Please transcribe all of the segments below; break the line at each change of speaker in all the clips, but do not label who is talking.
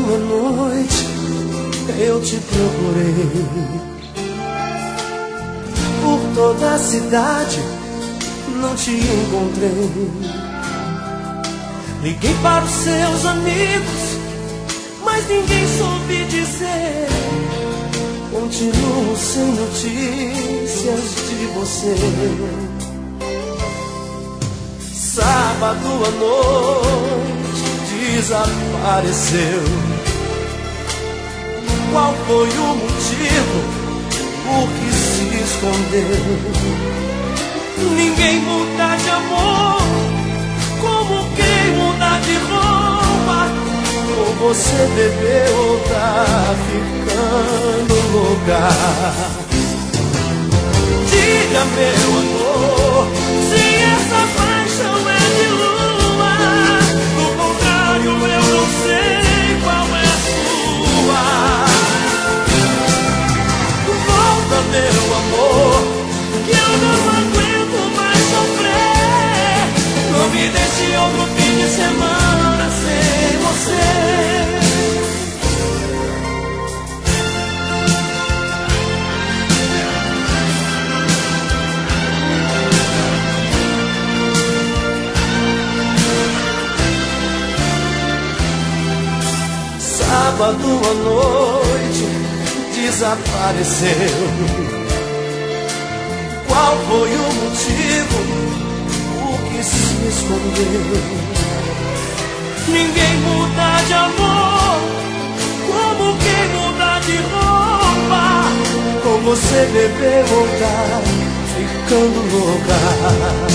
uma noite eu te procurei por toda a cidade, não te encontrei. Liguei para os seus amigos, mas ninguém soube dizer. Continuo sem notícias de você. Sábado à noite desapareceu. Qual foi o motivo por que se escondeu? Ninguém muda de amor como quem muda de roupa. Ou você bebeu ou tá ficando louca. Diga, meu amor, se essa paixão é de lua. Do contrário, eu não sei qual é a sua. Volta, meu amor, que eu não aguento mais sofrer. Não me deixe outro fim de semana sem você. Sábado à noite desapareceu. Qual foi o motivo por que se escondeu? Ninguém muda de amor como quem muda de roupa. Com você bebeu ou tá ficando louca.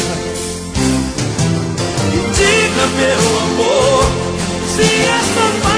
Diga, meu amor, se essa